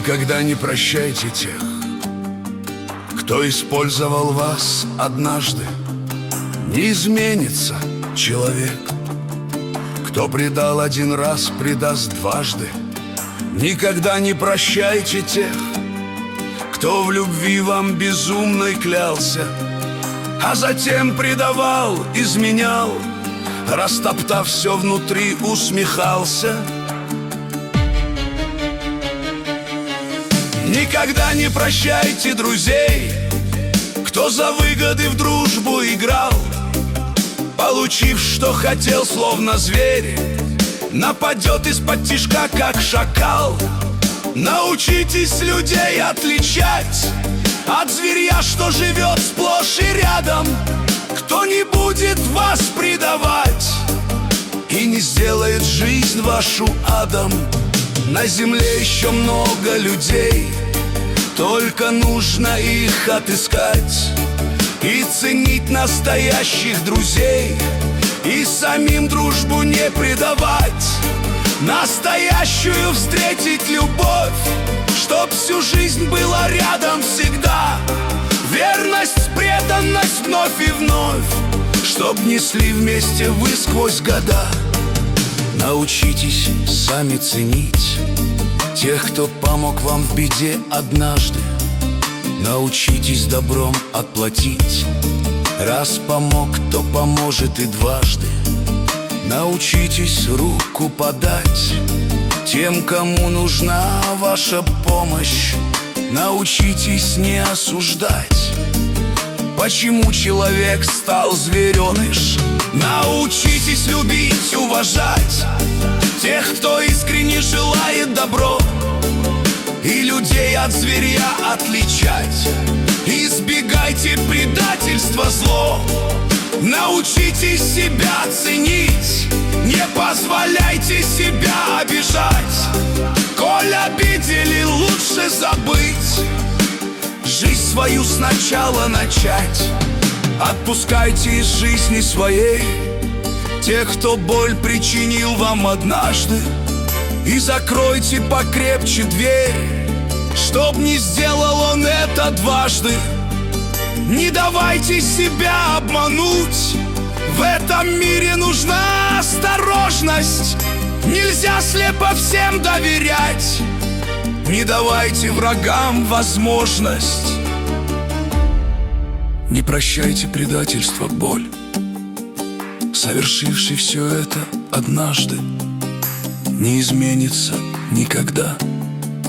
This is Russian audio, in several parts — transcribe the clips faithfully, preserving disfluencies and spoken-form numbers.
Никогда не прощайте тех, кто использовал вас однажды. Не изменится человек, кто предал один раз, предаст дважды. Никогда не прощайте тех, кто в любви вам безумной клялся, а затем предавал, изменял, растоптав все внутри, усмехался. Никогда не прощайте друзей, кто за выгоды в дружбу играл, получив, что хотел, словно зверь, нападет из-под тишка, как шакал. Научитесь людей отличать от зверя, что живет сплошь и рядом, кто не будет вас предавать и не сделает жизнь вашу адом. На земле еще много людей, только нужно их отыскать и ценить настоящих друзей, и самим дружбу не предавать. Настоящую встретить любовь, чтоб всю жизнь была рядом всегда. Верность, преданность вновь и вновь, чтоб несли вместе вы сквозь года. Научитесь сами ценить тех, кто помог вам в беде однажды. Научитесь добром отплатить, раз помог, то поможет и дважды. Научитесь руку подать тем, кому нужна ваша помощь. Научитесь не осуждать, почему человек стал звереныш. Научитесь любить, уважать тех, кто искренне желает добро, и людей от зверя отличать. Избегайте предательства, зло. Научитесь себя ценить, не позволяйте себя обижать. Коль обидели, лучше забыть, жизнь свою сначала начать. Отпускайте из жизни своей тех, кто боль причинил вам однажды, и закройте покрепче дверь, чтоб не сделал он это дважды. Не давайте себя обмануть, в этом мире нужна осторожность. Нельзя слепо всем доверять, не давайте врагам возможность. Не прощайте предательство, боль, совершивший все это однажды, не изменится никогда.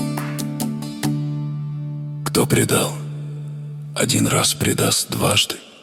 Кто предал, один раз предаст дважды.